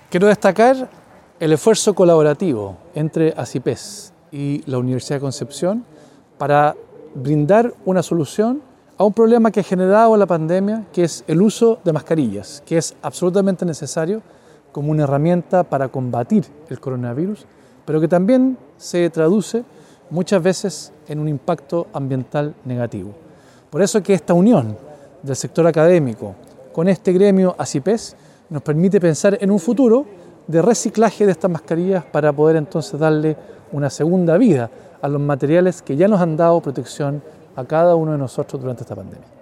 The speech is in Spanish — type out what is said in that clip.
Quiero destacar el esfuerzo colaborativo entre ACIPES y la Universidad de Concepción para brindar una solución a un problema que ha generado la pandemia, que es el uso de mascarillas, que es absolutamente necesario como una herramienta para combatir el coronavirus, pero que también se traduce muchas veces en un impacto ambiental negativo. Por eso que esta unión del sector académico con este gremio ACIPES nos permite pensar en un futuro de reciclaje de estas mascarillas para poder entonces darle una segunda vida a los materiales que ya nos han dado protección a cada uno de nosotros durante esta pandemia.